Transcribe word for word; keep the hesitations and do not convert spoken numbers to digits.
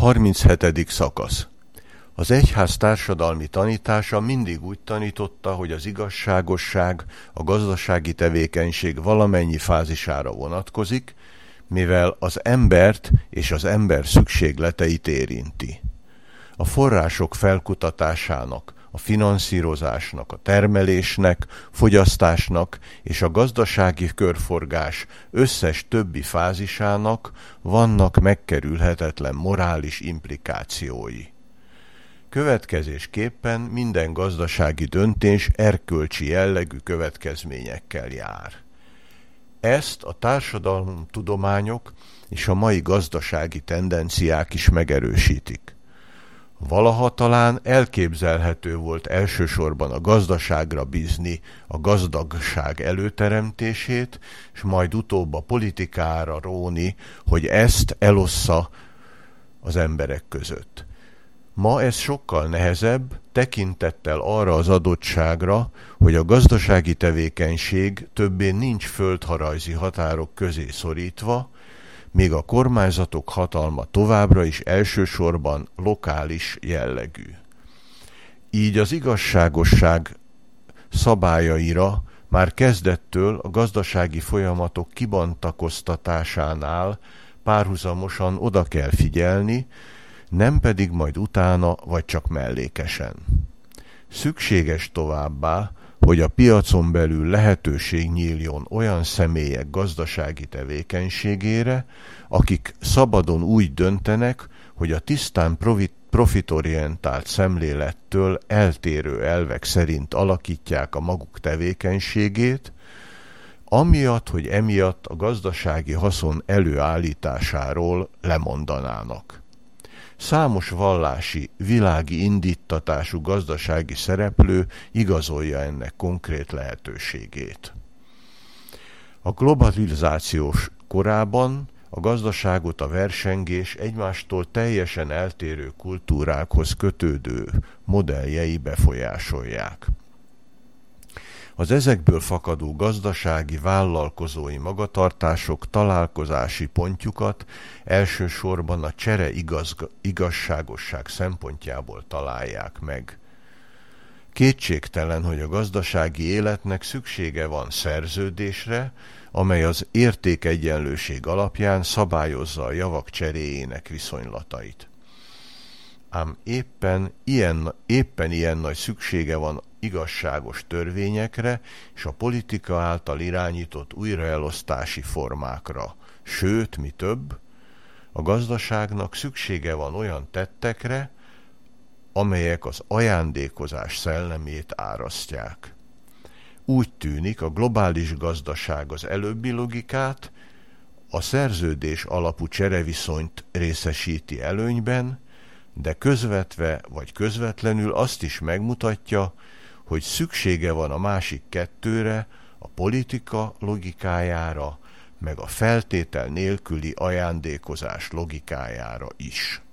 harminchetedik szakasz. Az egyház társadalmi tanítása mindig úgy tanította, hogy az igazságosság a gazdasági tevékenység valamennyi fázisára vonatkozik, mivel az embert és az ember szükségleteit érinti. A források felkutatásának, a finanszírozásnak, a termelésnek, fogyasztásnak és a gazdasági körforgás összes többi fázisának vannak megkerülhetetlen morális implikációi. Következésképpen minden gazdasági döntés erkölcsi jellegű következményekkel jár. Ezt a társadalomtudományok és a mai gazdasági tendenciák is megerősítik. Valaha talán elképzelhető volt elsősorban a gazdaságra bízni a gazdagság előteremtését, és majd utóbb a politikára róni, hogy ezt elossza az emberek között. Ma ez sokkal nehezebb, tekintettel arra az adottságra, hogy a gazdasági tevékenység többé nincs földrajzi határok közé szorítva, míg a kormányzatok hatalma továbbra is elsősorban lokális jellegű. Így az igazságosság szabályaira már kezdettől a gazdasági folyamatok kibontakoztatásánál párhuzamosan oda kell figyelni, nem pedig majd utána vagy csak mellékesen. Szükséges továbbá, hogy a piacon belül lehetőség nyíljon olyan személyek gazdasági tevékenységére, akik szabadon úgy döntenek, hogy a tisztán profitorientált szemlélettől eltérő elvek szerint alakítják a maguk tevékenységét, amiatt, hogy emiatt a gazdasági haszon előállításáról lemondanának. Számos vallási, világi indíttatású gazdasági szereplő igazolja ennek konkrét lehetőségét. A globalizációs korában a gazdaságot a versengés egymástól teljesen eltérő kultúrákhoz kötődő modelljei befolyásolják. Az ezekből fakadó gazdasági, vállalkozói magatartások találkozási pontjukat elsősorban a csere igaz, igazságosság szempontjából találják meg. Kétségtelen, hogy a gazdasági életnek szüksége van szerződésre, amely az értékegyenlőség alapján szabályozza a javak cseréjének viszonylatait. Ám éppen ilyen, éppen ilyen nagy szüksége van igazságos törvényekre és a politika által irányított újraelosztási formákra. Sőt, mi több, a gazdaságnak szüksége van olyan tettekre, amelyek az ajándékozás szellemét árasztják. Úgy tűnik, a globális gazdaság az előbbi logikát, a szerződés alapú csereviszonyt részesíti előnyben, de közvetve vagy közvetlenül azt is megmutatja, hogy szüksége van a másik kettőre, a politika logikájára, meg a feltétel nélküli ajándékozás logikájára is.